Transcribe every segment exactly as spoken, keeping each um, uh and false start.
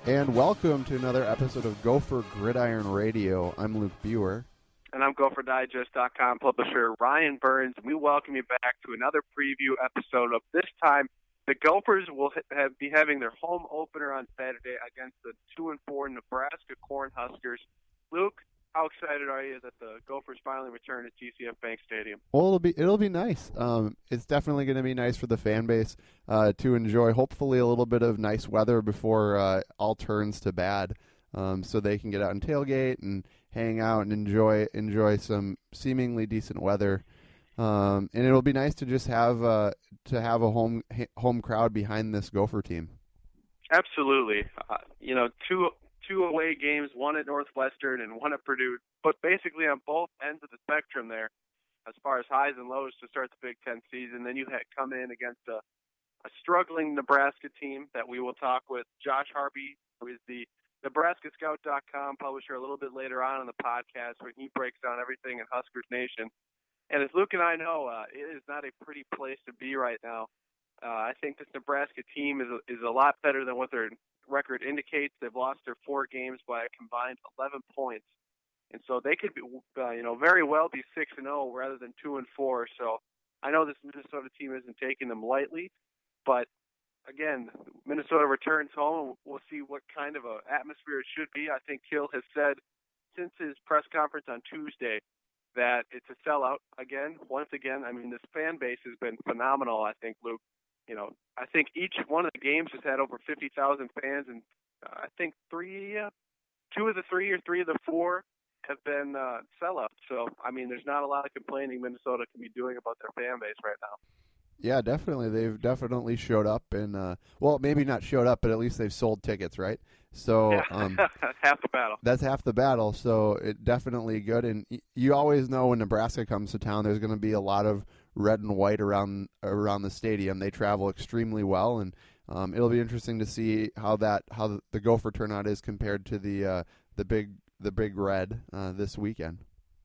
And welcome to another episode of Gopher Gridiron Radio. I'm Luke Buer. And I'm Gopher Digest dot com publisher Ryan Burns. We welcome you back to another preview episode of this time. The Gophers will have, be having their home opener on Saturday against the two and four Nebraska Cornhuskers. Luke, how excited are you that the Gophers finally return to T C F Bank Stadium? Well, it'll be it'll be nice. Um, it's definitely going to be nice for the fan base uh, to enjoy. Hopefully, a little bit of nice weather before uh, all turns to bad, um, so they can get out and tailgate and hang out and enjoy enjoy some seemingly decent weather. Um, and it'll be nice to just have uh, to have a home home crowd behind this Gopher team. Absolutely, uh, you know, two. Two away games, one at Northwestern and one at Purdue, but basically on both ends of the spectrum there, as far as highs and lows to start the Big Ten season. Then you had come in against a, a struggling Nebraska team that we will talk with Josh Harvey, who is the Nebraska Scout dot com publisher, a little bit later on in the podcast, where he breaks down everything in Huskers Nation. And as Luke and I know, uh, it is not a pretty place to be right now. Uh, I think this Nebraska team is a, is a lot better than what their record indicates. They've lost their four games by a combined eleven points, and so they could be, uh, you know, very well be six and zero rather than two and four. So I know this Minnesota team isn't taking them lightly, but again, Minnesota returns home, and we'll see what kind of a atmosphere it should be. I think Kill has said since his press conference on Tuesday that it's a sellout again. Once again, I mean, this fan base has been phenomenal. I think, Luke. You know, I think each one of the games has had over fifty thousand fans, and uh, I think three, uh, two of the three or three of the four have been uh, sellouts. So, I mean, there's not a lot of complaining Minnesota can be doing about their fan base right now. Yeah, definitely. They've definitely showed up, and uh, well, maybe not showed up, but at least they've sold tickets, right? So yeah. um, half the battle. That's half the battle. So it definitely good, and y- you always know when Nebraska comes to town, there's going to be a lot of red and white around around the stadium. They travel extremely well, and um, it'll be interesting to see how that how the Gopher turnout is compared to the uh, the big the big red uh, this weekend.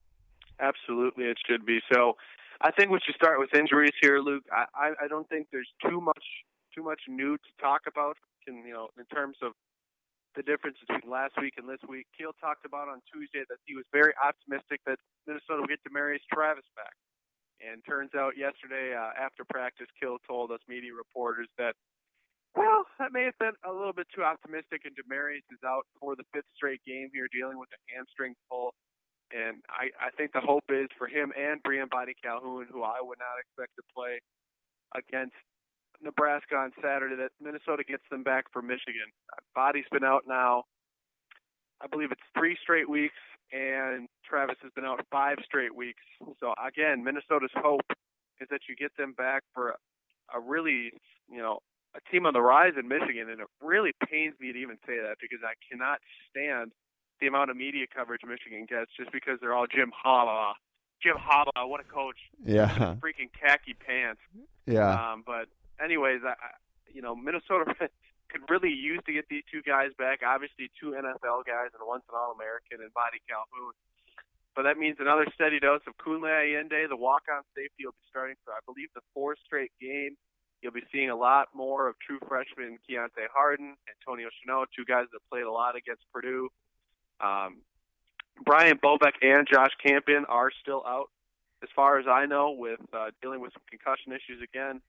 Absolutely, it should be. So, I think we should start with injuries here, Luke. I, I, I don't think there's too much too much new to talk about. In, you know, in terms of the difference between last week and this week. Keel talked about on Tuesday that he was very optimistic that Minnesota would get Demarius Travis back. And turns out yesterday uh, after practice, Kill told us media reporters that, well, that may have been a little bit too optimistic, and Demarius is out for the fifth straight game here dealing with a hamstring pull. And I, I think the hope is for him and Brian Body Calhoun, who I would not expect to play against Nebraska on Saturday, that Minnesota gets them back for Michigan. Body's been out now, I believe it's three straight weeks, and Travis has been out five straight weeks. So, again, Minnesota's hope is that you get them back for a, a really, you know, a team on the rise in Michigan. And it really pains me to even say that because I cannot stand the amount of media coverage Michigan gets just because they're all Jim Harbaugh. Jim Harbaugh, what a coach. Yeah. Freaking khaki pants. Yeah. Um, but anyways, I, you know, Minnesota could really use to get these two guys back. Obviously, two N F L guys and once an All-American and Body Calhoun. But that means another steady dose of Kunle Ayende, the walk-on safety, will be starting for, I believe, the fourth straight game. You'll be seeing a lot more of true freshman Keontae Harden, Antonio Chenot, two guys that played a lot against Purdue. Um, Brian Bobeck and Josh Campion are still out, as far as I know, with uh, dealing with some concussion issues again.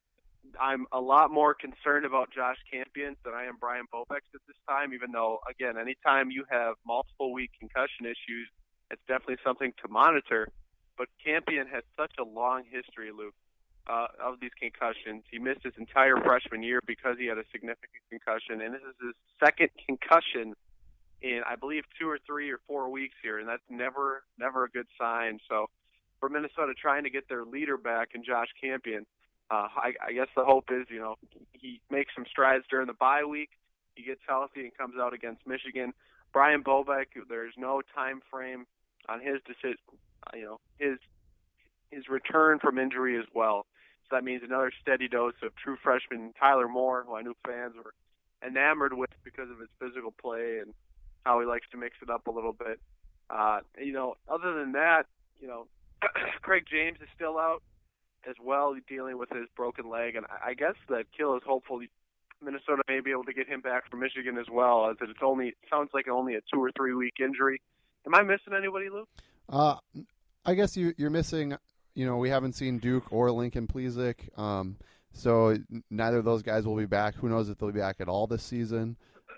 I'm a lot more concerned about Josh Campion than I am Brian Bobeck at this time, even though, again, anytime you have multiple week concussion issues, it's definitely something to monitor. But Campion has such a long history, Luke, uh, of these concussions. He missed his entire freshman year because he had a significant concussion, and this is his second concussion in, I believe, two or three or four weeks here, and that's never, never a good sign. So for Minnesota trying to get their leader back in Josh Campion, Uh, I, I guess the hope is, you know, he makes some strides during the bye week. He gets healthy and comes out against Michigan. Brian Bobeck, there's no time frame on his decision, you know, his his return from injury as well. So that means another steady dose of true freshman Tyler Moore, who I knew fans were enamored with because of his physical play and how he likes to mix it up a little bit. Uh, you know, other than that, you know, Craig James is still out as well, dealing with his broken leg, and I guess that Kill is hopeful Minnesota may be able to get him back from Michigan as well, as it's only it sounds like only a two or three week injury. Am I missing anybody, Lou? Uh, I guess you, you're missing. You know, we haven't seen Duke or Lincoln Pleasic, um, so neither of those guys will be back. Who knows if they'll be back at all this season?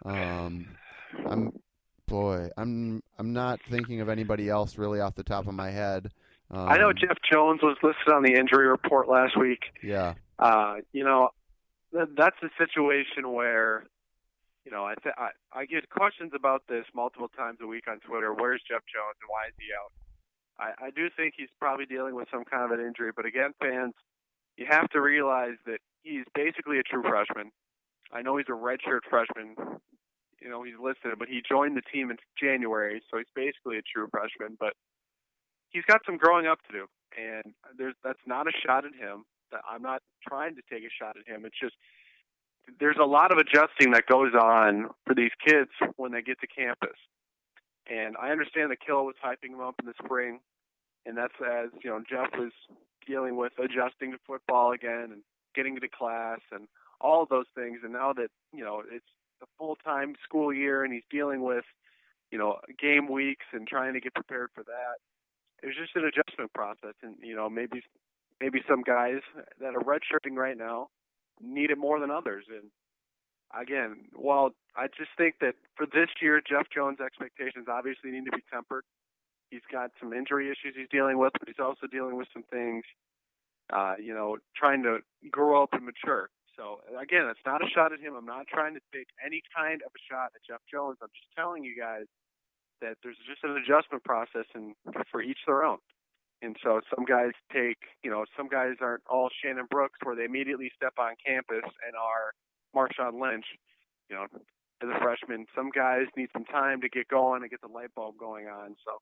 Um, I'm, boy, I'm I'm not thinking of anybody else really off the top of my head. Um, I know Jeff Jones was listed on the injury report last week. Yeah. Uh, you know, th- that's a situation where, you know, I, th- I I get questions about this multiple times a week on Twitter. Where's Jeff Jones and why is he out? I, I do think he's probably dealing with some kind of an injury, but again, fans, you have to realize that he's basically a true freshman. I know he's a redshirt freshman. You know, he's listed, but he joined the team in January, so he's basically a true freshman. But he's got some growing up to do, and there's that's not a shot at him. I'm not trying to take a shot at him. It's just there's a lot of adjusting that goes on for these kids when they get to campus. And I understand that Kill was hyping him up in the spring, and that's as, you know, Jeff was dealing with adjusting to football again and getting to class and all of those things. And now that, you know, it's a full-time school year and he's dealing with, you know, game weeks and trying to get prepared for that, it's just an adjustment process. And, you know, maybe maybe some guys that are redshirting right now need it more than others. And again, while I just think that for this year, Jeff Jones' expectations obviously need to be tempered. He's got some injury issues he's dealing with, but he's also dealing with some things, uh, you know, trying to grow up and mature. So, again, it's not a shot at him. I'm not trying to take any kind of a shot at Jeff Jones. I'm just telling you guys that there's just an adjustment process, and for each their own. And so some guys take, you know, some guys aren't all Shannon Brooks where they immediately step on campus and are Marshawn Lynch, you know, as a freshman. Some guys need some time to get going and get the light bulb going on. So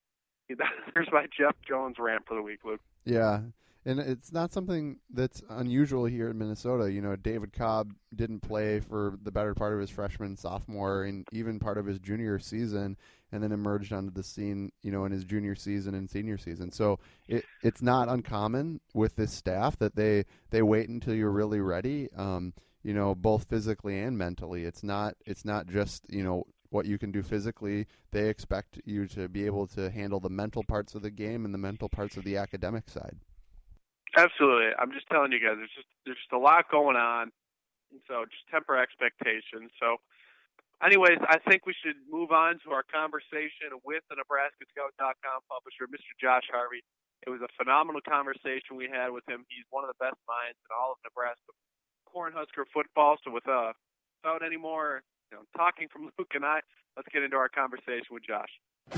there's my Jeff Jones rant for the week, Luke. Yeah, and it's not something that's unusual here in Minnesota. You know, David Cobb didn't play for the better part of his freshman, sophomore, and even part of his junior season, and then emerged onto the scene, you know, in his junior season and senior season. So it, it's not uncommon with this staff that they, they wait until you're really ready, um, you know, both physically and mentally. It's not it's not just, you know, what you can do physically. They expect you to be able to handle the mental parts of the game and the mental parts of the academic side. Absolutely. I'm just telling you guys, there's just there's just a lot going on, and so just temper expectations. So anyways, I think we should move on to our conversation with the Nebraska Scout dot com publisher, Mister Josh Harvey. It was a phenomenal conversation we had with him. He's one of the best minds in all of Nebraska Cornhusker football. So with, uh, without any more you know, talking from Luke and I, let's get into our conversation with Josh.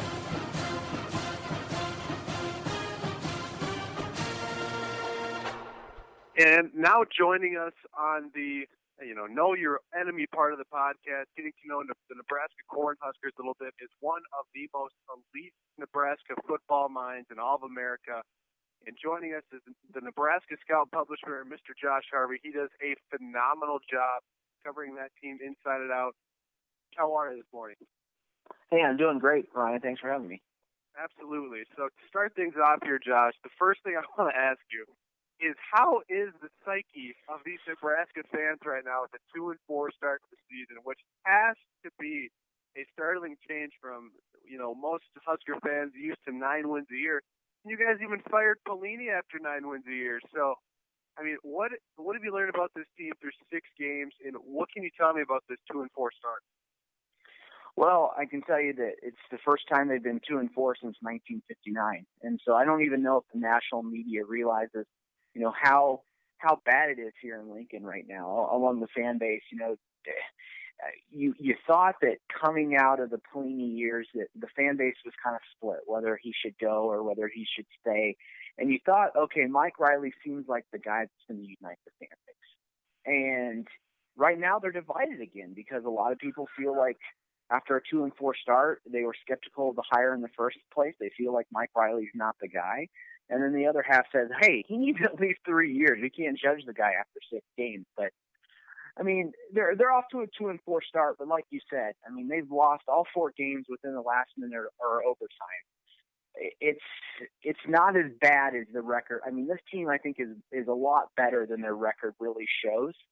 And now joining us on the, you know, know your enemy part of the podcast, getting to know the Nebraska Cornhuskers a little bit, is one of the most elite Nebraska football minds in all of America. And joining us is the Nebraska Scout publisher, Mister Josh Harvey. He does a phenomenal job covering that team inside and out. How are you this morning? Hey, I'm doing great, Ryan. Thanks for having me. Absolutely. So to start things off here, Josh, the first thing I want to ask you is how is the psyche of these Nebraska fans right now with a two and four start to the season, which has to be a startling change from, you know, most Husker fans used to nine wins a year. You guys even fired Pelini after nine wins a year. So, I mean, what what have you learned about this team through six games, and what can you tell me about this two and four start? Well, I can tell you that it's the first time they've been two and four since nineteen fifty-nine, and so I don't even know if the national media realizes, you know, how how bad it is here in Lincoln right now among the fan base. You know, you you thought that coming out of the Pelini years that the fan base was kind of split, whether he should go or whether he should stay, and you thought, okay, Mike Riley seems like the guy that's going to unite the fan base, and right now they're divided again because a lot of people feel like after a two and four start, they were skeptical of the hire in the first place. They feel like Mike Riley's not the guy. And then the other half says, hey, he needs at least three years. We can't judge the guy after six games. But, I mean, they're they're off to a two and four start. But like you said, I mean, they've lost all four games within the last minute or, or overtime. It's it's not as bad as the record. I mean, this team, I think, is, is a lot better than their record really shows.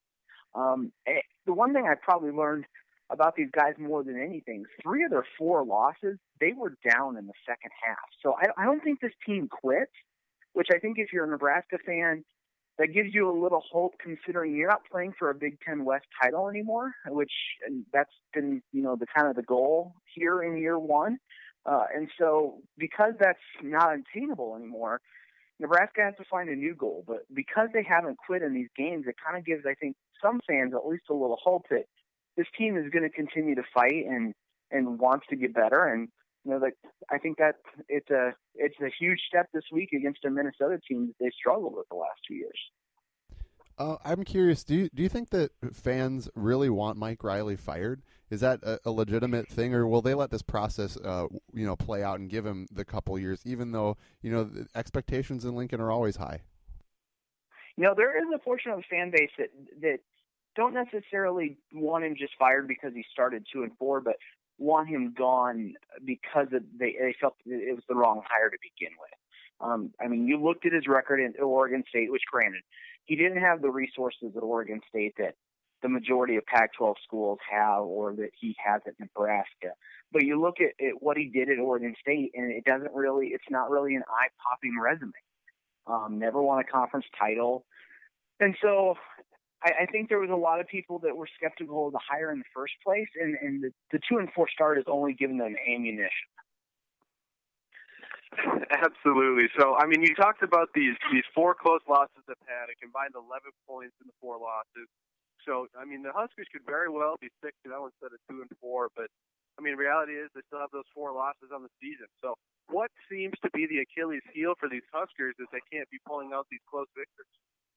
Um, the one thing I probably learned about these guys more than anything, three of their four losses, they were down in the second half. So I, I don't think this team quits, which I think if you're a Nebraska fan, that gives you a little hope considering you're not playing for a Big Ten West title anymore, which that's been, you know, the kind of the goal here in year one. Uh, and so because that's not attainable anymore, Nebraska has to find a new goal. But because they haven't quit in these games, it kind of gives, I think, some fans at least a little hope that this team is going to continue to fight and, and wants to get better. And, you know, that I think that it's a it's a huge step this week against a Minnesota team that they struggled with the last two years. Uh, I'm curious. Do you do you think that fans really want Mike Riley fired? Is that a, a legitimate thing, or will they let this process, uh, you know, play out and give him the couple years, even though you know the expectations in Lincoln are always high? You know, there is a portion of the fan base that that don't necessarily want him just fired because he started two and four, but want him gone because of they they felt it was the wrong hire to begin with. Um, I mean, you looked at his record at Oregon State, which granted, he didn't have the resources at Oregon State that the majority of Pac twelve schools have or that he has at Nebraska. But you look at, at what he did at Oregon State, and it doesn't really, it's not really an eye-popping resume. Um, never won a conference title. And so I, I think there was a lot of people that were skeptical of the hire in the first place, and, and the, the two and four start has only given them ammunition. Absolutely. So, I mean, you talked about these these four close losses they've had, a combined eleven points in the four losses. So, I mean, the Huskers could very well be six and zero instead of two and four. But, I mean, reality is they still have those four losses on the season. So, what seems to be the Achilles heel for these Huskers is they can't be pulling out these close victories?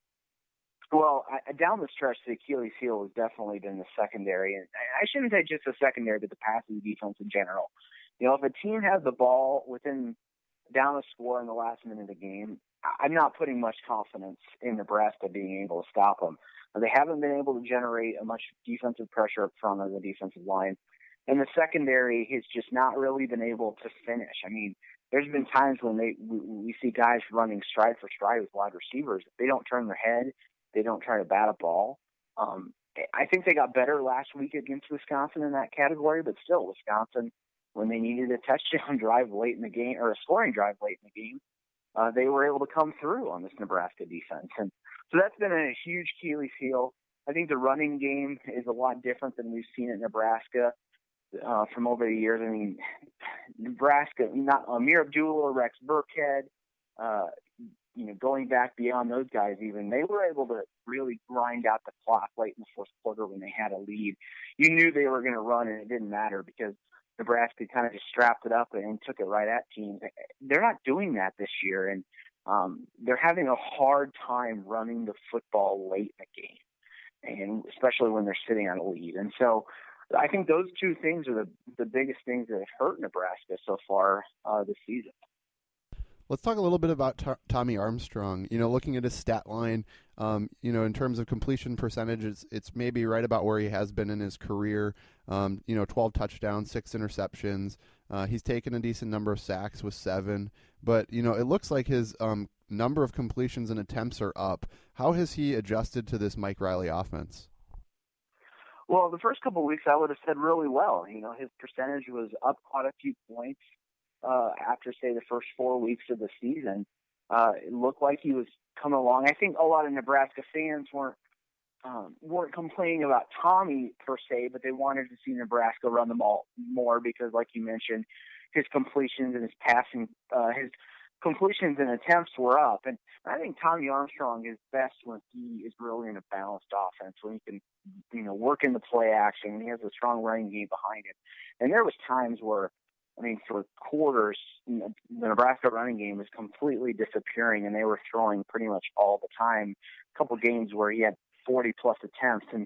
Well, I, down the stretch, the Achilles heel has definitely been the secondary, and I shouldn't say just the secondary, but the passing defense in general. You know, if a team has the ball within down a score in the last minute of the game, I'm not putting much confidence in Nebraska being able to stop them. They haven't been able to generate a much defensive pressure up front of the defensive line. And the secondary has just not really been able to finish. I mean, there's been times when they we, we see guys running stride for stride with wide receivers. They don't turn their head. They don't try to bat a ball. Um, I think they got better last week against Wisconsin in that category, but still, Wisconsin, when they needed a touchdown drive late in the game or a scoring drive late in the game, uh, they were able to come through on this Nebraska defense. And so that's been a huge Achilles heel. I think the running game is a lot different than we've seen at Nebraska uh, from over the years. I mean, Nebraska, not Amir Abdullah or Rex Burkhead, uh, you know, going back beyond those guys even, they were able to really grind out the clock late in the fourth quarter when they had a lead. You knew they were going to run, and it didn't matter because Nebraska kind of just strapped it up and took it right at teams. They're not doing that this year, and um, they're having a hard time running the football late in the game, and especially when they're sitting on a lead. And so I think those two things are the, the biggest things that have hurt Nebraska so far uh, this season. Let's talk a little bit about T- Tommy Armstrong. You know, looking at his stat line, um, you know, in terms of completion percentage, it's, it's maybe right about where he has been in his career. Um, you know, twelve touchdowns, six interceptions. Uh, he's taken a decent number of sacks with seven. But, you know, it looks like his um, number of completions and attempts are up. How has he adjusted to this Mike Riley offense? Well, the first couple of weeks I would have said really well. You know, his percentage was up quite a few points. Uh, after, say, the first four weeks of the season, uh, it looked like he was coming along. I think a lot of Nebraska fans weren't um, weren't complaining about Tommy per se, but they wanted to see Nebraska run the ball more because, like you mentioned, his completions and his passing, uh, his completions and attempts were up. And I think Tommy Armstrong is best when he is really in a balanced offense, when he can, you know, work in the play action, when he has a strong running game behind him. And there was times where, I mean, for quarters, you know, the Nebraska running game was completely disappearing, and they were throwing pretty much all the time. A couple games where he had forty-plus attempts, and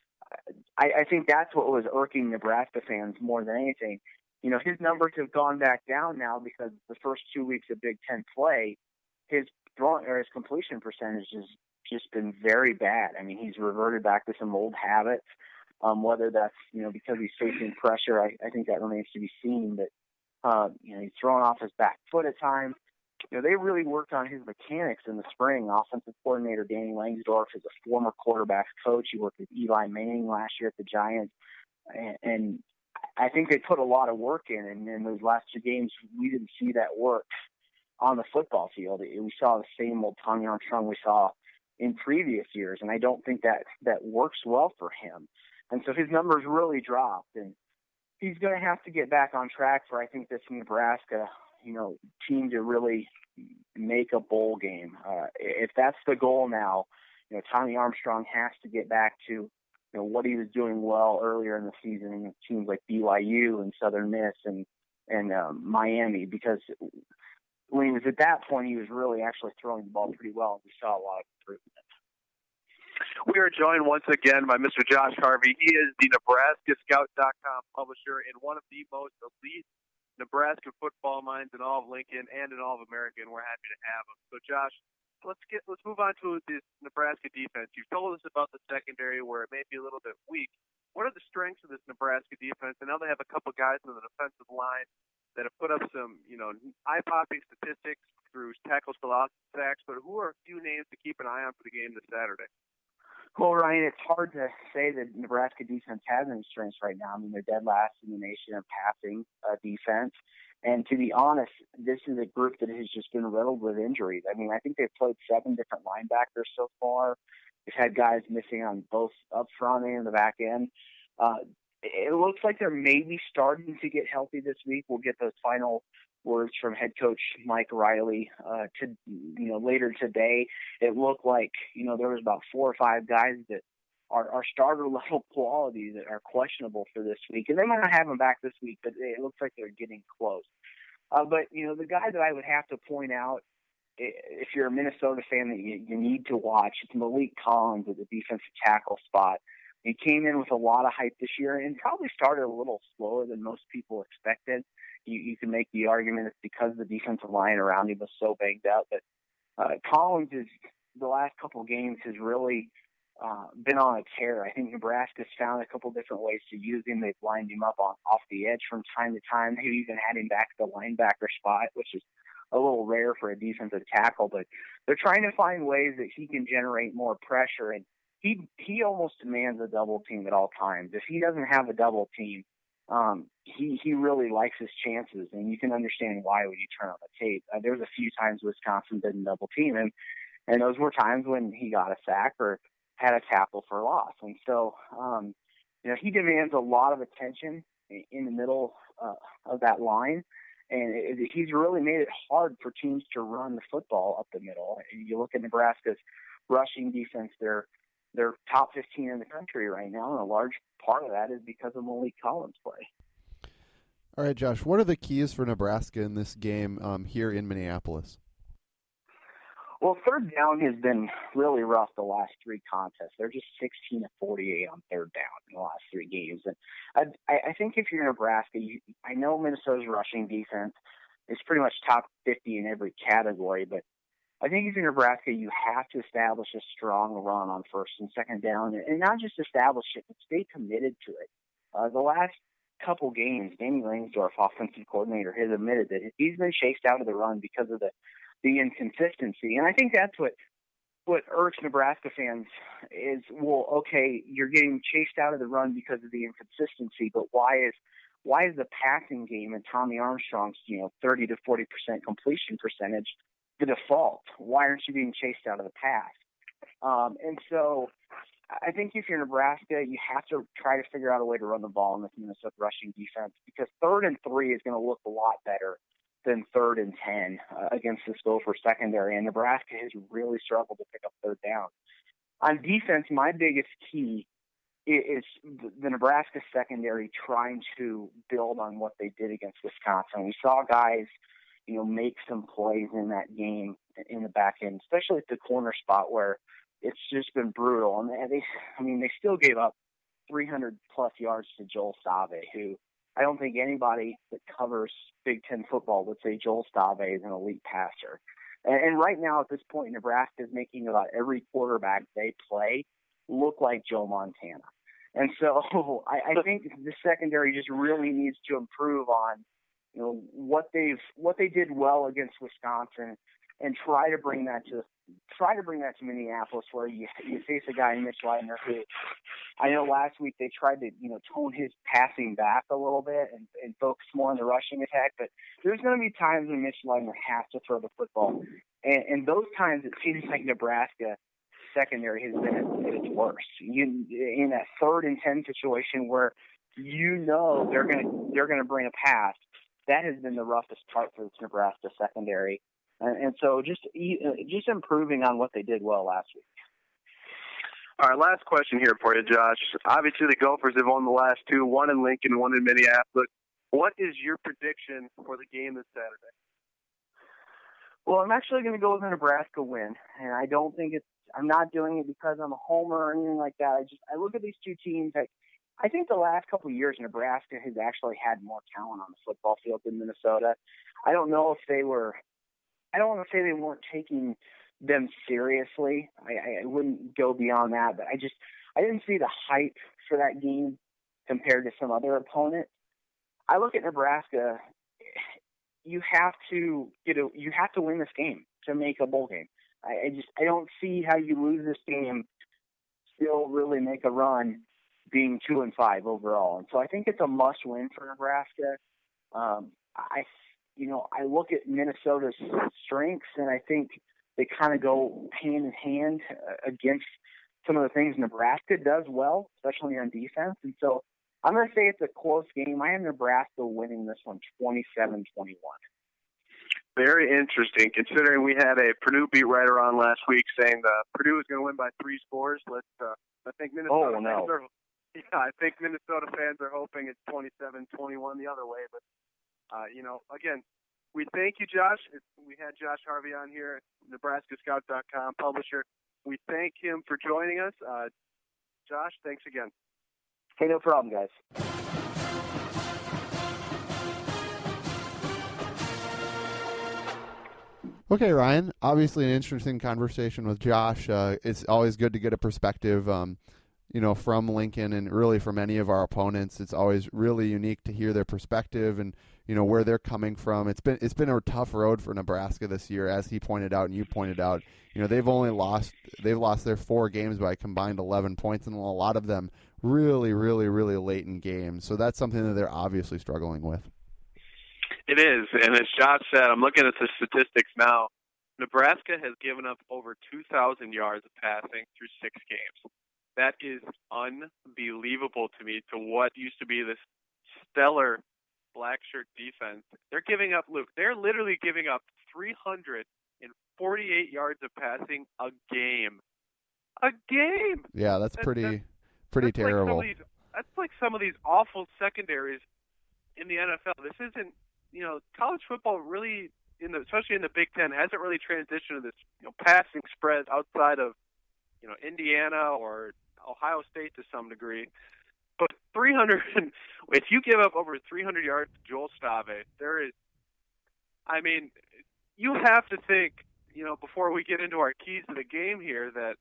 I, I think that's what was irking Nebraska fans more than anything. You know, his numbers have gone back down now because the first two weeks of Big Ten play, his throwing or his completion percentage has just been very bad. I mean, he's reverted back to some old habits. Um, whether that's, you know, because he's facing pressure, I, I think that remains to be seen. But, uh, you know, he's throwing off his back foot at times. you know, they really worked on his mechanics in the spring. Offensive coordinator Danny Langsdorf is a former quarterback's coach. He worked with Eli Manning last year at the Giants. And, and I think they put a lot of work in. And in those last two games, we didn't see that work on the football field. We saw the same old Tommy Armstrong we saw in previous years. And I don't think that that works well for him. And so his numbers really dropped. And he's going to have to get back on track for, I think, this Nebraska, you know, team to really make a bowl game. Uh, if that's the goal now, you know, Tommy Armstrong has to get back to, you know, what he was doing well earlier in the season in teams like B Y U and Southern Miss and and um, Miami, because when he was at that point, he was really actually throwing the ball pretty well. We saw a lot of improvement. We are joined once again by Mister Josh Harvey. He is the Nebraska Scout dot com publisher and one of the most elite Nebraska football minds in all of Lincoln and in all of America, and we're happy to have him. So, Josh, let's get let's move on to this Nebraska defense. You've told us about the secondary where it may be a little bit weak. What are the strengths of this Nebraska defense? I know they have a couple guys on the defensive line that have put up some, you know, eye-popping statistics through tackles for loss sacks, but who are a few names to keep an eye on for the game this Saturday? Well, Ryan, it's hard to say that Nebraska defense has any strengths right now. I mean, they're dead last in the nation of passing uh, defense. And to be honest, this is a group that has just been riddled with injuries. I mean, I think they've played seven different linebackers so far. They've had guys missing on both up front and the back end. Uh, it looks like they're maybe starting to get healthy this week. We'll get those final words from head coach Mike Riley uh, to you know later today. It looked like you know there was about four or five guys that are, are starter level quality that are questionable for this week, and they might not have them back this week, but it looks like they're getting close. Uh, but you know the guy that I would have to point out, if you're a Minnesota fan that you, you need to watch, it's Malik Collins at the defensive tackle spot. He came in with a lot of hype this year and probably started a little slower than most people expected. You, you can make the argument it's because the defensive line around him was so banged up. But uh, Collins is the last couple of games has really uh, been on a tear. I think Nebraska's found a couple different ways to use him. They've lined him up on off the edge from time to time. They've even had him back to the linebacker spot, which is a little rare for a defensive tackle. But they're trying to find ways that he can generate more pressure. And he he almost demands a double team at all times. If he doesn't have a double team, Um, he, he really likes his chances, and you can understand why when you turn on the tape. Uh, there was a few times Wisconsin didn't double team him, and those were times when he got a sack or had a tackle for loss. And so, um, you know, he demands a lot of attention in the middle uh, of that line, and it, it, he's really made it hard for teams to run the football up the middle. And you look at Nebraska's rushing defense, they're They're top fifteen in the country right now, and a large part of that is because of Malik Collins' play. All right, Josh, what are the keys for Nebraska in this game um, here in Minneapolis? Well, third down has been really rough the last three contests. They're just sixteen to forty-eight on third down in the last three games. And I, I think if you're Nebraska, you, I know Minnesota's rushing defense is pretty much top fifty in every category, but I think if you're Nebraska, you have to establish a strong run on first and second down, and not just establish it, but stay committed to it. Uh, the last couple games, Danny Langsdorf, offensive coordinator, has admitted that he's been chased out of the run because of the, the inconsistency. And I think that's what what irks Nebraska fans is, well, okay, you're getting chased out of the run because of the inconsistency, but why is why is the passing game and Tommy Armstrong's, you know, thirty to forty percent completion percentage the default? Why aren't you being chased out of the pass? Um, and so I think if you're Nebraska, you have to try to figure out a way to run the ball in this Minnesota rushing defense, because third and three is going to look a lot better than third and ten uh, against this Gopher secondary. And Nebraska has really struggled to pick up third down. On defense, my biggest key is the Nebraska secondary trying to build on what they did against Wisconsin. We saw guys, you know, make some plays in that game in the back end, especially at the corner spot where it's just been brutal. And they, I mean, they still gave up three hundred plus yards to Joel Stave, who I don't think anybody that covers Big Ten football would say Joel Stave is an elite passer. And, and right now at this point, Nebraska is making about every quarterback they play look like Joe Montana. And so I, I think the secondary just really needs to improve on, you know, what they've what they did well against Wisconsin, and try to bring that to try to bring that to Minneapolis, where you you face a guy in Mitch Leitner who, I know last week they tried to, you know, tone his passing back a little bit and, and focus more on the rushing attack, but there's going to be times when Mitch Leitner has to throw the football, and, and those times it seems like Nebraska secondary has been at its worst. You, in a third and ten situation where you know they're going to they're going to bring a pass, that has been the roughest part for this Nebraska secondary. And, and so just just improving on what they did well last week. All right, last question here for you, Josh. Obviously, the Gophers have won the last two, one in Lincoln, one in Minneapolis. What is your prediction for the game this Saturday? Well, I'm actually going to go with a Nebraska win, and I don't think it's. I'm not doing it because I'm a homer or anything like that. I just I look at these two teams. I, I think the last couple of years, Nebraska has actually had more talent on the football field than Minnesota. I don't know if they were. I don't want to say they weren't taking them seriously. I, I wouldn't go beyond that, but I just I didn't see the hype for that game compared to some other opponents. I look at Nebraska. You have to get a, you have to win this game to make a bowl game. I, I just I don't see how you lose this game, still really make a run, being two and five overall. And so I think it's a must win for Nebraska. Um, I you know I look at Minnesota's strengths, and I think they kind of go hand in hand against some of the things Nebraska does well, especially on defense. And so I'm going to say it's a close game. I have Nebraska winning this one twenty-seven twenty-one. Very interesting, considering we had a Purdue beat writer on last week saying that Purdue is going to win by three scores. Let's, uh, I think Minnesota oh, no. fans are, yeah, I think Minnesota fans are hoping it's twenty-seven twenty-one the other way. But, uh, you know, again, we thank you, Josh. We had Josh Harvey on here, Nebraska Scout dot com publisher. We thank him for joining us. Uh, Josh, thanks again. Hey, no problem, guys. Okay, Ryan. Obviously, an interesting conversation with Josh. Uh, it's always good to get a perspective, um, you know, from Lincoln and really from any of our opponents. It's always really unique to hear their perspective and, you know, where they're coming from. It's been it's been a tough road for Nebraska this year, as he pointed out and you pointed out. You know, they've only lost they've lost their four games by a combined eleven points, and a lot of them really, really, really late in games. So that's something that they're obviously struggling with. It is, and as Josh said, I'm looking at the statistics now. Nebraska has given up over two thousand yards of passing through six games. That is unbelievable to me, to what used to be this stellar black shirt defense. They're giving up, Luke, they're literally giving up three hundred forty-eight yards of passing a game. A game! Yeah, that's, that's pretty that's, pretty that's terrible. Like these, that's like some of these awful secondaries in the N F L. This isn't, you know, college football really, in the, especially in the Big Ten, hasn't really transitioned to this, you know, passing spread outside of, you know, Indiana or Ohio State to some degree. But three hundred, if you give up over three hundred yards to Joel Stave, there is, I mean, you have to think, you know, before we get into our keys to the game here, that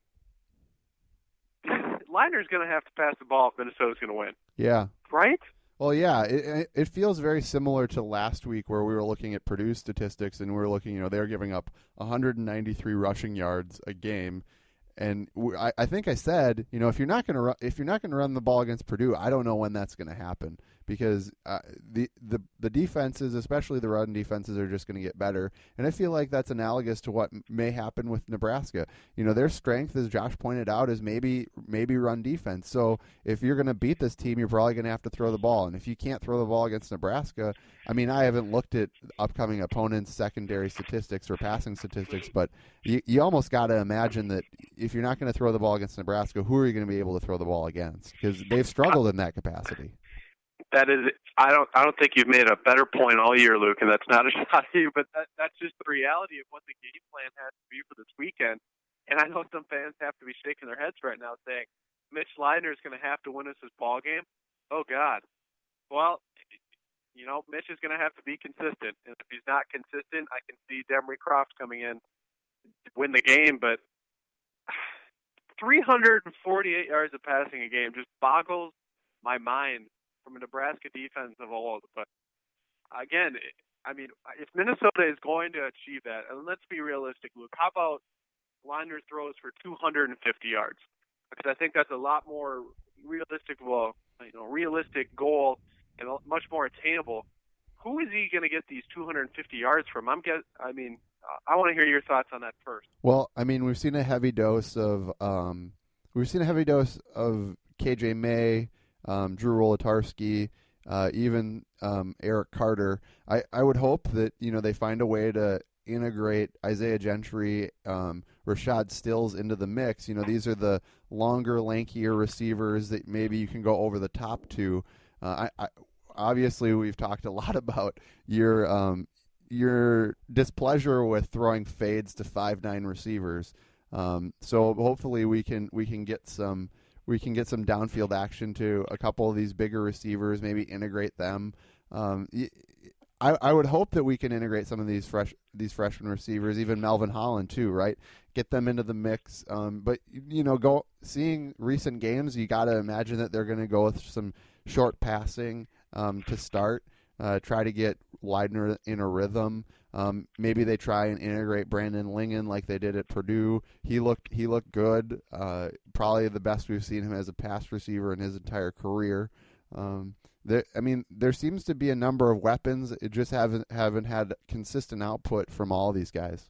Leitner's going to have to pass the ball if Minnesota's going to win. Yeah. Right? Well, yeah, it, it feels very similar to last week where we were looking at Purdue statistics and we were looking, you know, they're giving up one hundred ninety-three rushing yards a game. And I, I think I said, you know, if you're not going to if you're not going to run the ball against Purdue, I don't know when that's going to happen, because uh, the the the defenses, especially the run defenses, are just going to get better. And I feel like that's analogous to what may happen with Nebraska. You know, their strength, as Josh pointed out, is maybe maybe run defense. So if you're going to beat this team, you're probably going to have to throw the ball. And if you can't throw the ball against Nebraska, I mean, I haven't looked at upcoming opponents' secondary statistics or passing statistics, but you you almost got to imagine that if you're not going to throw the ball against Nebraska, who are you going to be able to throw the ball against? Because they've struggled in that capacity. That is, I don't, I don't think you've made a better point all year, Luke, and that's not a shot at you, but that, that's just the reality of what the game plan has to be for this weekend. And I know some fans have to be shaking their heads right now, saying Mitch Leitner is going to have to win us this ball game. Oh God. Well, you know, Mitch is going to have to be consistent, and if he's not consistent, I can see Demery Croft coming in to win the game, but three hundred forty-eight yards of passing a game just boggles my mind from a Nebraska defense of old. But again, I mean, if Minnesota is going to achieve that, and let's be realistic, Luke, how about Lindner throws for two hundred fifty yards? Because I think that's a lot more realistic, well, you know, realistic goal and much more attainable. Who is he going to get these two hundred fifty yards from? I'm guess. I mean, I want to hear your thoughts on that first. Well, I mean, we've seen a heavy dose of um, we've seen a heavy dose of K J May, um, Drew Wolitarsky, uh, even um, Eric Carter. I, I would hope that you know they find a way to integrate Isaiah Gentry, um, Rashad Stills into the mix. You know, these are the longer, lankier receivers that maybe you can go over the top to. Uh, I, I obviously we've talked a lot about your um, your displeasure with throwing fades to five nine receivers. Um, so hopefully we can we can get some we can get some downfield action to a couple of these bigger receivers. Maybe integrate them. Um, I, I would hope that we can integrate some of these fresh these freshman receivers, even Melvin Holland too, right? Get them into the mix. Um, but you know, go seeing recent games, you got to imagine that they're going to go with some short passing um, to start. Uh, try to get Lindner in a rhythm. Um, maybe they try and integrate Brandon Lingen like they did at Purdue. He looked he looked good. Uh, probably the best we've seen him as a pass receiver in his entire career. Um, There, I mean, there seems to be a number of weapons. It just haven't haven't had consistent output from all of these guys.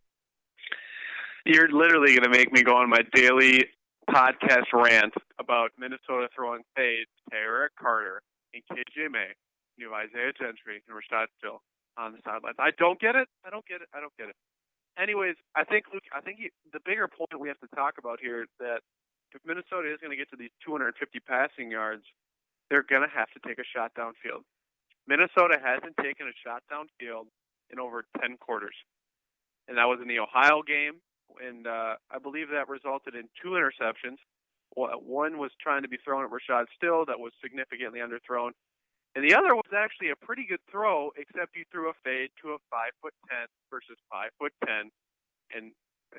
You're literally going to make me go on my daily podcast rant about Minnesota throwing fades to Eric Carter and K J May, you know, Isaiah Gentry and Rashad Still on the sidelines. I don't get it. I don't get it. I don't get it. Anyways, I think Luke. I think you, the bigger point we have to talk about here is that if Minnesota is going to get to these two hundred fifty passing yards, they're going to have to take a shot downfield. Minnesota hasn't taken a shot downfield in over ten quarters. And that was in the Ohio game, and uh, I believe that resulted in two interceptions. One was trying to be thrown at Rashad Still that was significantly underthrown. And the other was actually a pretty good throw, except you threw a fade to a five foot ten versus five foot ten. And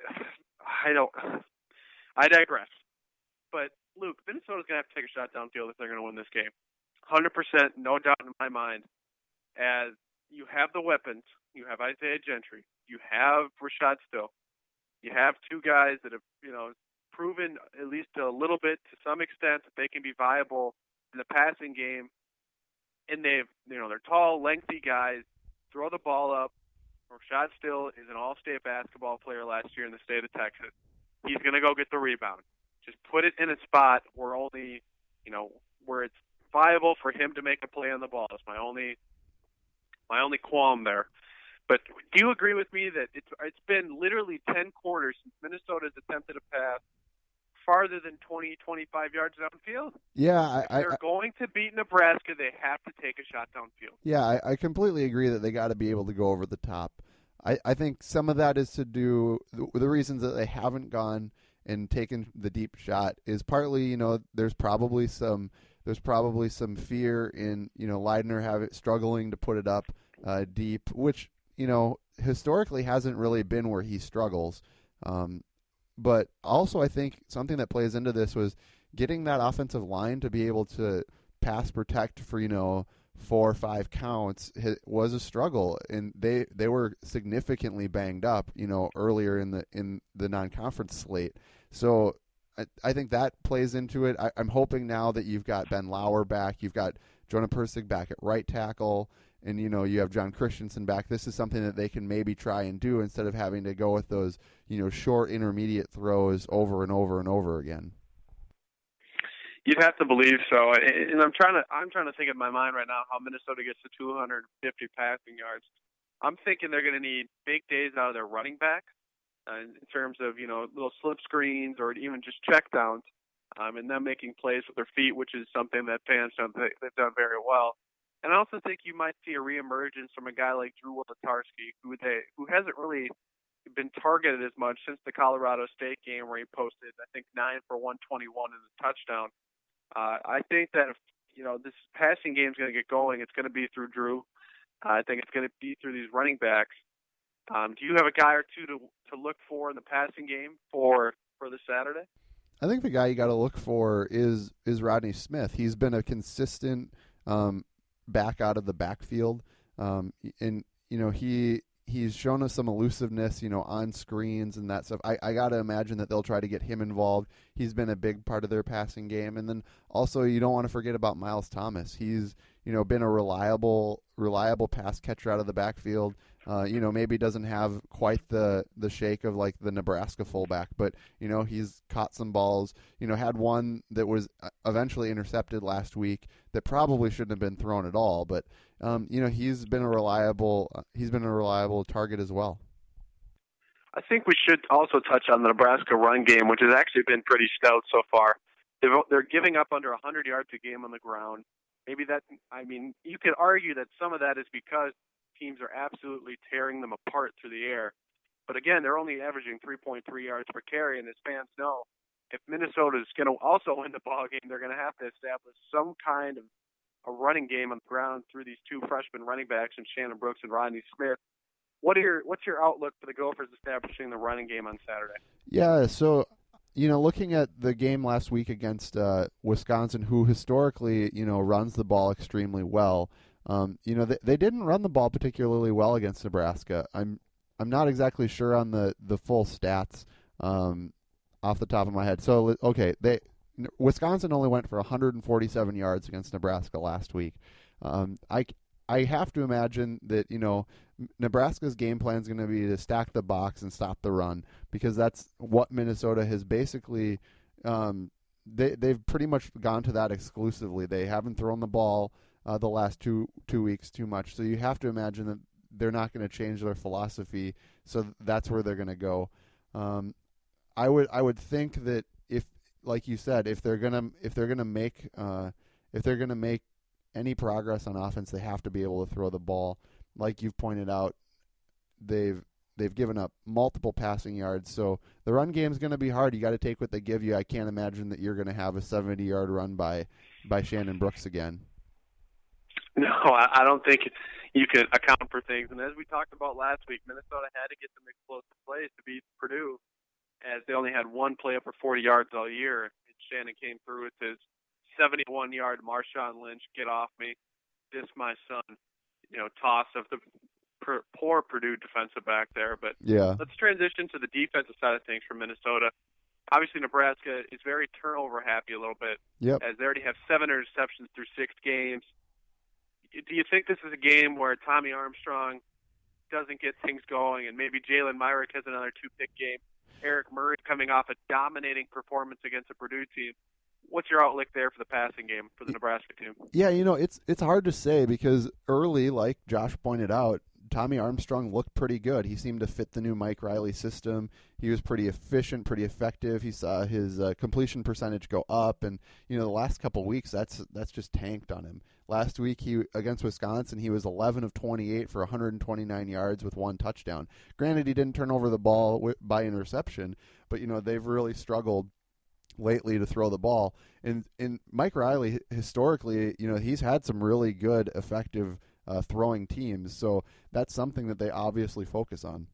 I don't, I digress. But Luke, Minnesota's going to have to take a shot downfield if they're going to win this game. one hundred percent, no doubt in my mind, as you have the weapons. You have Isaiah Gentry. You have Rashad Still. You have two guys that have, you know, proven at least a little bit to some extent that they can be viable in the passing game. And they've, you know, they're tall, lengthy guys, throw the ball up. Rashad Still is an all-state basketball player last year in the state of Texas. He's going to go get the rebound. Just put it in a spot where only, you know, where it's viable for him to make a play on the ball. That's my only, my only qualm there. But do you agree with me that it's it's been literally ten quarters since Minnesota's attempted a pass farther than twenty, twenty-five yards downfield? Yeah, I, if they're I, going to beat Nebraska, they have to take a shot downfield. Yeah, I, I completely agree that they got to be able to go over the top. I, I think some of that is to do the, the reasons that they haven't gone and taken the deep shot is partly, you know, there's probably some there's probably some fear in, you know, Lindner have it struggling to put it up uh, deep, which, you know, historically hasn't really been where he struggles. Um, but also I think something that plays into this was getting that offensive line to be able to pass protect for, you know, four or five counts was a struggle, and they they were significantly banged up, you know, earlier in the in the non-conference slate. So I, I think that plays into it. I, I'm hoping now that you've got Ben Lauer back, you've got Jonah Persig back at right tackle, and you know you have John Christensen back. This is something that they can maybe try and do instead of having to go with those, you know, short intermediate throws over and over and over again. You'd have to believe so, and I'm trying to I'm trying to think in my mind right now how Minnesota gets to two hundred fifty passing yards. I'm thinking they're going to need big days out of their running back uh, in terms of, you know, little slip screens or even just checkdowns, um, and them making plays with their feet, which is something that fans done they've done very well. And I also think you might see a reemergence from a guy like Drew Wolitarsky, who they who hasn't really been targeted as much since the Colorado State game where he posted, I think, nine for one twenty-one in a touchdown. Uh, I think that if, you know, this passing game is going to get going, it's going to be through Drew. Uh, I think it's going to be through these running backs. Um, do you have a guy or two to to look for in the passing game for for this Saturday? I think the guy you got to look for is is Rodney Smith. He's been a consistent um, back out of the backfield. Um, and you know he he's shown us some elusiveness, you know, on screens and that stuff. I, I got to imagine that they'll try to get him involved. He's been a big part of their passing game. And then also you don't want to forget about Miles Thomas. He's, you know, been a reliable reliable pass catcher out of the backfield. Uh, you know, maybe doesn't have quite the, the shake of like the Nebraska fullback, but, you know, he's caught some balls, you know, had one that was eventually intercepted last week that probably shouldn't have been thrown at all. But, um, you know, he's been a reliable, uh, he's been a reliable target as well. I think we should also touch on the Nebraska run game, which has actually been pretty stout so far. They're, they're giving up under one hundred yards a game on the ground. Maybe that, I mean, you could argue that some of that is because teams are absolutely tearing them apart through the air. But again, they're only averaging three point three yards per carry, and as fans know, if Minnesota is going to also win the ball game, they're going to have to establish some kind of a running game on the ground through these two freshman running backs, and Shannon Brooks and Rodney Smith. What are your what's your outlook for the Gophers establishing the running game on Saturday? Yeah, so you know, looking at the game last week against uh, Wisconsin, who historically, you know, runs the ball extremely well. Um, you know, they, they didn't run the ball particularly well against Nebraska. I'm I'm not exactly sure on the, the full stats um, off the top of my head. So, okay, they Wisconsin only went for one hundred forty-seven yards against Nebraska last week. Um, I, I have to imagine that, you know, Nebraska's game plan is going to be to stack the box and stop the run, because that's what Minnesota has basically um, they, they've pretty much gone to that exclusively. They haven't thrown the ball Uh, the last two two weeks too much, so you have to imagine that they're not going to change their philosophy. So that's where they're going to go. Um, I would I would think that if, like you said, if they're gonna if they're gonna make uh, if they're gonna make any progress on offense, they have to be able to throw the ball. Like you've pointed out, they've they've given up multiple passing yards, so the run game is going to be hard. You got to take what they give you. I can't imagine that you're going to have a seventy-yard run by by Shannon Brooks again. No, I don't think you can account for things. And as we talked about last week, Minnesota had to get some explosive plays to beat Purdue, as they only had one play up for forty yards all year. And Shannon came through with his seventy-one-yard Marshawn Lynch, get off me, this my son, you know, toss of the poor Purdue defensive back there. But yeah, let's transition to the defensive side of things for Minnesota. Obviously, Nebraska is very turnover happy a little bit, yep, as they already have seven interceptions through six games. Do you think this is a game where Tommy Armstrong doesn't get things going, and maybe Jalen Myrick has another two-pick game? Eric Murray coming off a dominating performance against a Purdue team. What's your outlook there for the passing game for the Nebraska team? Yeah, you know, it's it's hard to say, because early, like Josh pointed out, Tommy Armstrong looked pretty good. He seemed to fit the new Mike Riley system. He was pretty efficient, pretty effective. He saw his uh, completion percentage go up, and you know, the last couple weeks, that's that's just tanked on him. Last week, he against Wisconsin, he was eleven of twenty-eight for one hundred twenty-nine yards with one touchdown. Granted, he didn't turn over the ball w- by interception, but you know, they've really struggled lately to throw the ball. And and Mike Riley, historically, you know, he's had some really good, effective uh, throwing teams. So that's something that they obviously focus on.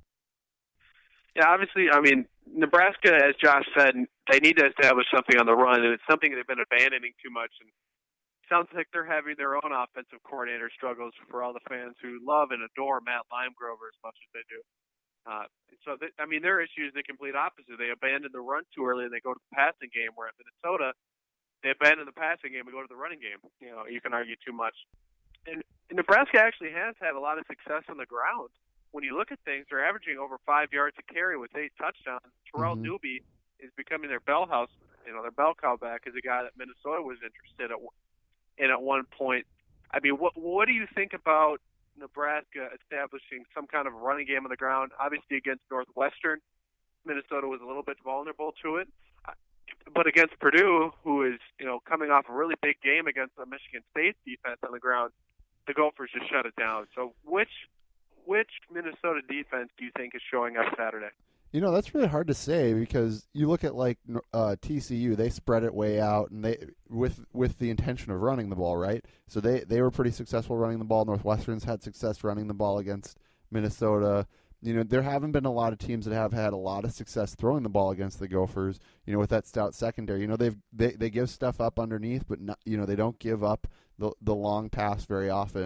Yeah, obviously, I mean, Nebraska, as Josh said, they need to establish something on the run, and it's something they've been abandoning too much. And it sounds like they're having their own offensive coordinator struggles for all the fans who love and adore Matt Limegrover as much as they do. Uh, so, they, I mean, their issue is the complete opposite. They abandon the run too early, and they go to the passing game, where at Minnesota, they abandon the passing game and go to the running game. You know, you can argue too much. And, and Nebraska actually has had a lot of success on the ground. When you look at things, they're averaging over five yards a carry with eight touchdowns. Terrell mm-hmm. Newby is becoming their bell house. You know, their bell cow back is a guy that Minnesota was interested in at one point. I mean, what what do you think about Nebraska establishing some kind of running game on the ground? Obviously, against Northwestern, Minnesota was a little bit vulnerable to it. But against Purdue, who is, you know, coming off a really big game against the Michigan State defense on the ground, the Gophers just shut it down. So which which Minnesota defense do you think is showing up Saturday? You know, that's really hard to say, because you look at like uh, T C U, they spread it way out, and they with with the intention of running the ball, right? So they, they were pretty successful running the ball. Northwestern's had success running the ball against Minnesota. You know, there haven't been a lot of teams that have had a lot of success throwing the ball against the Gophers. You know, with that stout secondary, you know, they've they they give stuff up underneath, but not, you know, they don't give up the the long pass very often.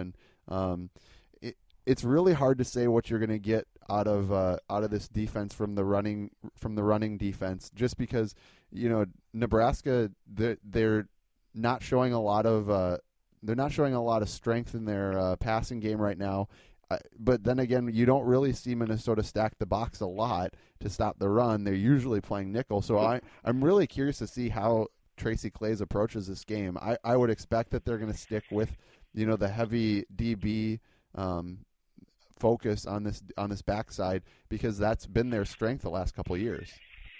Um, it, it's really hard to say what you're going to get out of uh, out of this defense from the running from the running defense, just because you know Nebraska they're, they're not showing a lot of uh, they're not showing a lot of strength in their uh, passing game right now. Uh, but then again, you don't really see Minnesota stack the box a lot to stop the run. They're usually playing nickel. So I, I'm really curious to see how Tracy Claeys approaches this game. I, I would expect that they're going to stick with, you know, the heavy D B um, focus on this on this backside because that's been their strength the last couple of years.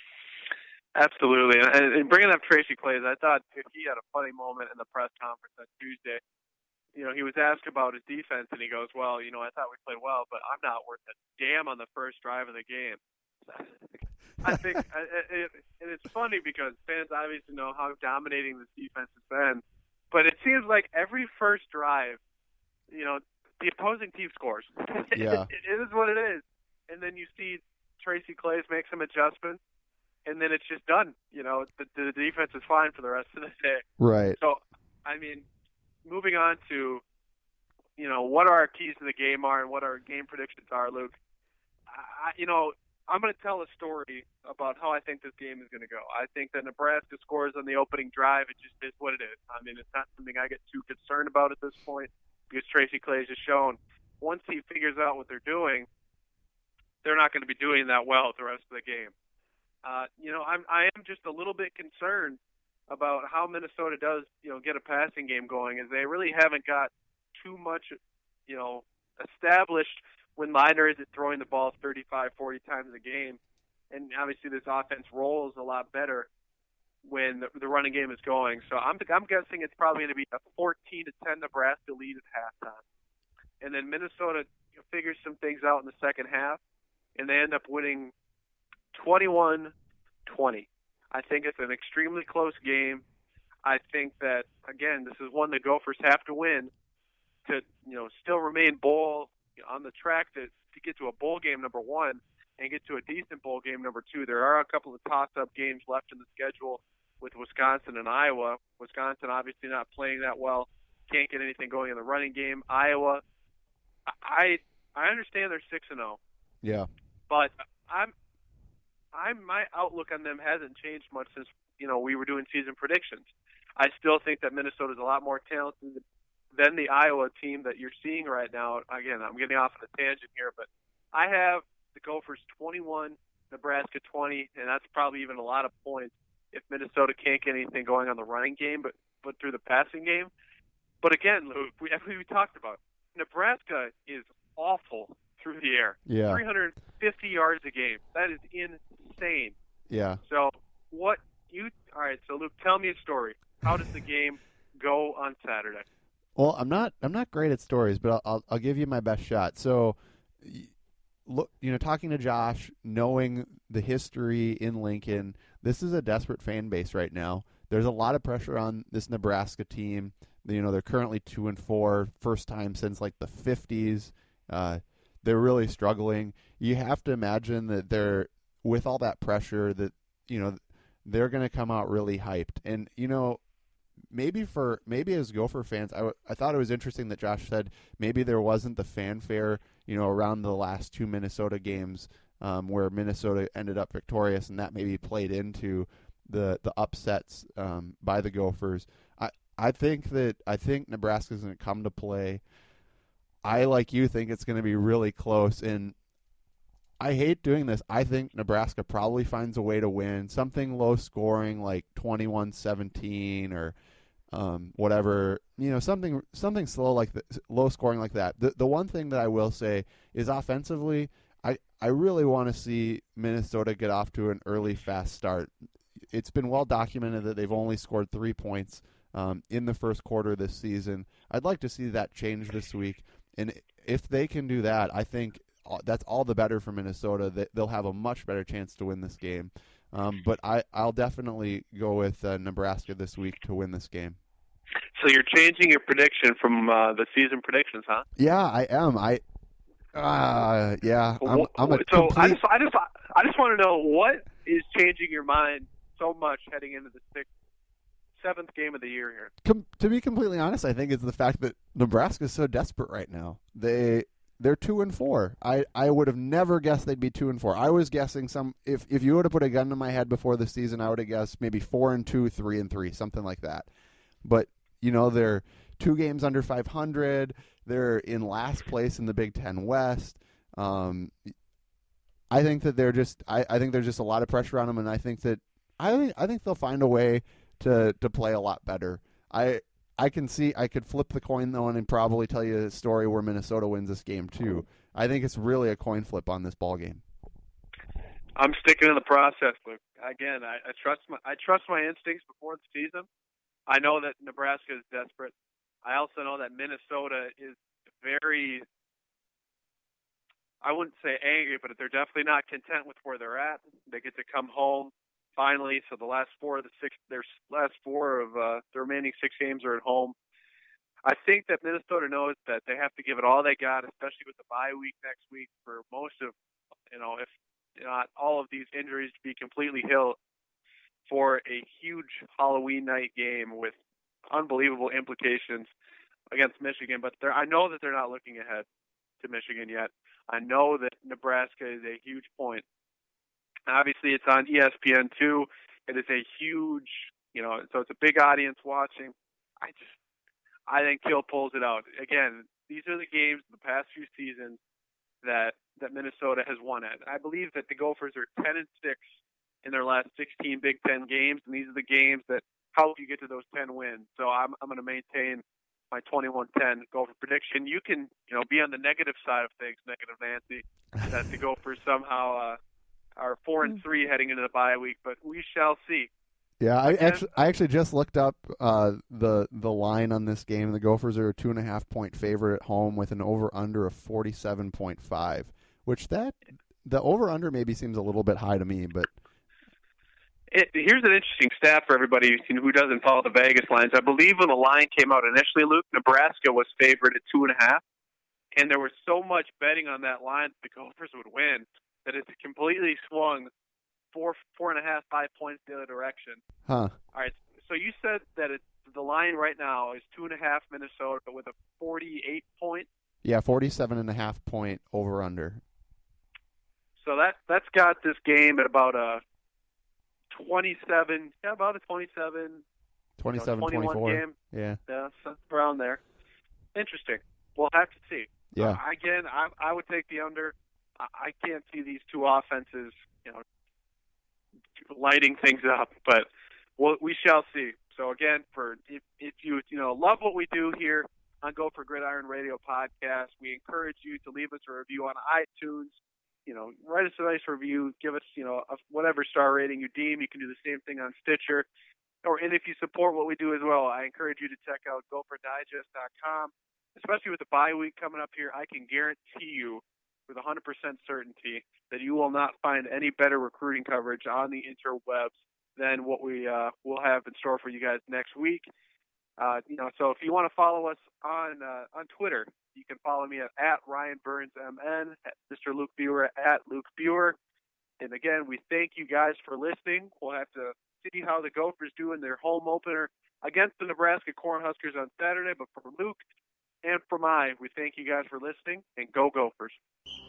Absolutely. And, and bringing up Tracy Claeys, I thought he had a funny moment in the press conference on Tuesday. You know, he was asked about his defense, and he goes, well, you know, I thought we played well, but I'm not worth a damn on the first drive of the game. I think, it, and it's funny because fans obviously know how dominating this defense has been, but it seems like every first drive, you know, the opposing team scores. Yeah. it, it is what it is. And then you see Tracy Claeys make some adjustments, and then it's just done. You know, the, the defense is fine for the rest of the day. Right. So, I mean, moving on to, you know, what our keys to the game are and what our game predictions are, Luke. I, you know, I'm going to tell a story about how I think this game is going to go. I think that Nebraska scores on the opening drive. It just is what it is. I mean, it's not something I get too concerned about at this point because Tracy Claeys has shown once he figures out what they're doing, they're not going to be doing that well the rest of the game. Uh, you know, I'm, I am just a little bit concerned about how Minnesota does, you know, get a passing game going, is they really haven't got too much, you know, established when Leitner isn't throwing the ball thirty-five, forty times a game. And obviously this offense rolls a lot better when the, the running game is going. So I'm I'm guessing it's probably going to be a fourteen to ten Nebraska lead at halftime. And then Minnesota figures some things out in the second half, and they end up winning twenty-one twenty. I think it's an extremely close game. I think that, again, this is one the Gophers have to win to, you know, still remain bowl on the track to, to get to a bowl game, number one, and get to a decent bowl game, number two. There are a couple of toss-up games left in the schedule with Wisconsin and Iowa. Wisconsin obviously not playing that well. Can't get anything going in the running game. Iowa, I I understand they're six and oh. Yeah. But I'm I'm my outlook on them hasn't changed much since, you know, we were doing season predictions. I still think that Minnesota's a lot more talented than the Iowa team that you're seeing right now. Again, I'm getting off on a tangent here, but I have the Gophers twenty-one, Nebraska twenty, and that's probably even a lot of points if Minnesota can't get anything going on the running game, but but through the passing game. But again, Luke, we, as we talked about, Nebraska is awful through the air. Yeah. three hundred fifty yards a game. That is insane. Yeah. So what you all right? So Luke, tell me a story. How does the game go on Saturday? Well, I'm not I'm not great at stories, but I'll I'll, I'll give you my best shot. So, look, you know, talking to Josh, knowing the history in Lincoln, this is a desperate fan base right now. There's a lot of pressure on this Nebraska team. You know, they're currently two and four, first time since like the fifties. Uh, they're really struggling. You have to imagine that they're with all that pressure that, you know, they're going to come out really hyped. And, you know, maybe for maybe as Gopher fans, I, w- I thought it was interesting that Josh said maybe there wasn't the fanfare, you know, around the last two Minnesota games um, where Minnesota ended up victorious, and that maybe played into the the upsets um, by the Gophers. I I think that I think Nebraska's going to come to play. I, like you, think it's going to be really close, and I hate doing this. I think Nebraska probably finds a way to win, something low scoring like twenty-one seventeen or um, whatever, you know, something something slow like the, low scoring like that. The the one thing that I will say is offensively, I, I really want to see Minnesota get off to an early fast start. It's been well documented that they've only scored three points um, in the first quarter this season. I'd like to see that change this week, and if they can do that, I think that's all the better for Minnesota. They'll have a much better chance to win this game. Um, but I, I'll definitely go with uh, Nebraska this week to win this game. So you're changing your prediction from uh, the season predictions, huh? Yeah, I am. I, uh, yeah, I'm, I'm a so complete... I just, I just, I just want to know what is changing your mind so much heading into the sixth seventh game of the year here. Com- to be completely honest, I think it's the fact that Nebraska is so desperate right now. They they're two and four. I, I would have never guessed they'd be two and four. I was guessing some if if you would have put a gun to my head before the season, I would have guessed maybe four and two, three and three, something like that. But you know, they're two games under five hundred. They're in last place in the Big Ten West. Um, I think that they're just. I, I think there's just a lot of pressure on them, and I think that I think I think they'll find a way to to play a lot better. I I can see I could flip the coin though and probably tell you a story where Minnesota wins this game too. I think it's really a coin flip on this ball game. I'm sticking in the process, Luke. Again, I, I trust my I trust my instincts before the season. I know that Nebraska is desperate. I also know that Minnesota is very, I wouldn't say angry, but they're definitely not content with where they're at. They get to come home finally. So the last four of the six, their last four of uh, the remaining six games are at home. I think that Minnesota knows that they have to give it all they got, especially with the bye week next week for most of, you know, if not all of these injuries to be completely healed for a huge Halloween night game with unbelievable implications against Michigan. But I know that they're not looking ahead to Michigan yet. I know that Nebraska is a huge point. Obviously, it's on E S P N two. It is a huge, you know, so it's a big audience watching. I just, I think Kill pulls it out. Again, these are the games of the past few seasons that, that Minnesota has won at. I believe that the Gophers are ten and six in their last sixteen Big Ten games, and these are the games that help you get to those ten wins. So I'm I'm going to maintain my twenty-one ten Gopher prediction. You can, you know, be on the negative side of things, negative Nancy, that the Gophers somehow uh, are four and three heading into the bye week, but we shall see. Yeah, I actually I actually just looked up uh, the the line on this game. The Gophers are a two and a half point favorite at home with an over under of forty seven point five, which that the over under maybe seems a little bit high to me, but. It, here's an interesting stat for everybody who doesn't follow the Vegas lines. I believe when the line came out initially, Luke, Nebraska was favored at two and a half, and there was so much betting on that line that the Gophers would win that it completely swung four, four and a half, five points the other direction. Huh. All right. So you said that it, the line right now is two and a half Minnesota, but with a forty-eight point. Yeah, forty-seven and a half point over under. So that that's got this game at about a twenty-seven, yeah, about a twenty-seven, twenty-seven, you know, twenty-one twenty-four. game. Yeah. Yeah, around there. Interesting. We'll have to see. Yeah. Uh, again, I, I would take the under. I, I can't see these two offenses, you know, lighting things up, but we'll, we shall see. So again, for if, if you you know love what we do here on Go for Gridiron Radio podcast, we encourage you to leave us a review on iTunes. You know, write us a nice review. Give us, you know, a, whatever star rating you deem. You can do the same thing on Stitcher. Or, and if you support what we do as well, I encourage you to check out gopher digest dot com. Especially with the bye week coming up here, I can guarantee you with one hundred percent certainty that you will not find any better recruiting coverage on the interwebs than what we uh, will have in store for you guys next week. Uh, you know, so if you want to follow us on uh, on Twitter, you can follow me at, at Ryan Burns M N, at Mister Luke Buer, at Luke Buer. And again, we thank you guys for listening. We'll have to see how the Gophers do in their home opener against the Nebraska Cornhuskers on Saturday. But for Luke and for I, we thank you guys for listening, and go Gophers.